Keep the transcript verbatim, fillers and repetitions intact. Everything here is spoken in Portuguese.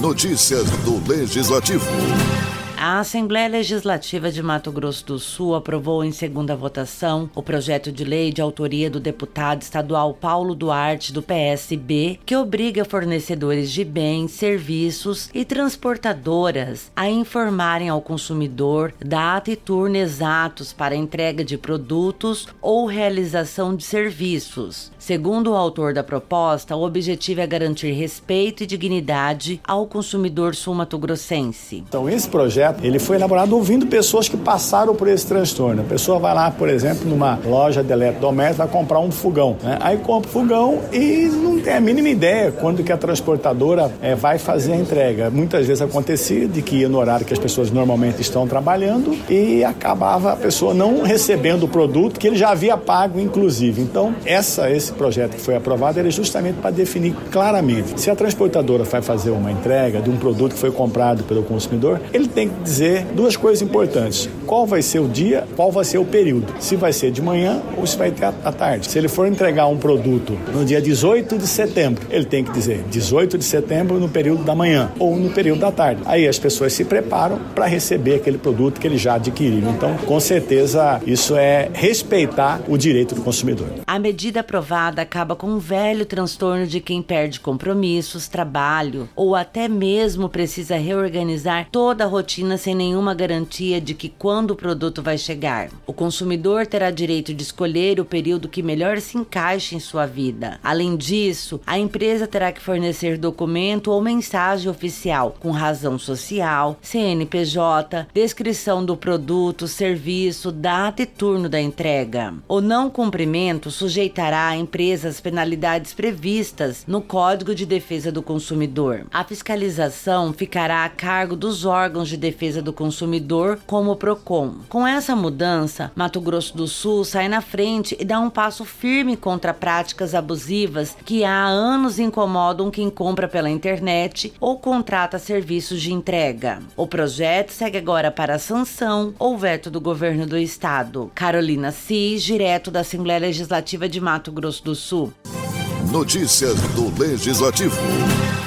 Notícias do Legislativo. A Assembleia Legislativa de Mato Grosso do Sul aprovou em segunda votação o projeto de lei de autoria do deputado estadual Paulo Duarte, do P S B, que obriga fornecedores de bens, serviços e transportadoras a informarem ao consumidor data e turno exatos para entrega de produtos ou realização de serviços. Segundo o autor da proposta, o objetivo é garantir respeito e dignidade ao consumidor sul-mato-grossense. Então, esse projeto ele foi elaborado ouvindo pessoas que passaram por esse transtorno. A pessoa vai lá, por exemplo, numa loja de eletrodomésticos, vai comprar um fogão, né? Aí compra o fogão e não tem a mínima ideia quando que a transportadora é, vai fazer a entrega. Muitas vezes acontecia de que ia no horário que as pessoas normalmente estão trabalhando e acabava a pessoa não recebendo o produto que ele já havia pago, inclusive. Então, essa, esse projeto que foi aprovado era justamente para definir claramente se a transportadora vai fazer uma entrega de um produto que foi comprado pelo consumidor, ele tem que dizer duas coisas importantes: qual vai ser o dia, qual vai ser o período, se vai ser de manhã ou se vai ter à tarde. Se ele for entregar um produto no dia dezoito de setembro, ele tem que dizer dezoito de setembro no período da manhã ou no período da tarde. Aí as pessoas se preparam para receber aquele produto que ele já adquiriu. Então, com certeza, isso é respeitar o direito do consumidor. A medida aprovada acaba com um velho transtorno de quem perde compromissos, trabalho ou até mesmo precisa reorganizar toda a rotina sem nenhuma garantia de que quando o produto vai chegar. O consumidor terá direito de escolher o período que melhor se encaixe em sua vida. Além disso, a empresa terá que fornecer documento ou mensagem oficial com razão social, C N P J, descrição do produto, serviço, data e turno da entrega. O não cumprimento sujeitará a empresa às penalidades previstas no Código de Defesa do Consumidor. A fiscalização ficará a cargo dos órgãos de defesa do consumidor, como o Procon. Com essa mudança, Mato Grosso do Sul sai na frente e dá um passo firme contra práticas abusivas que há anos incomodam quem compra pela internet ou contrata serviços de entrega. O projeto segue agora para a sanção ou veto do governo do estado. Carolina Cis, direto da Assembleia Legislativa de Mato Grosso do Sul. Notícias do Legislativo.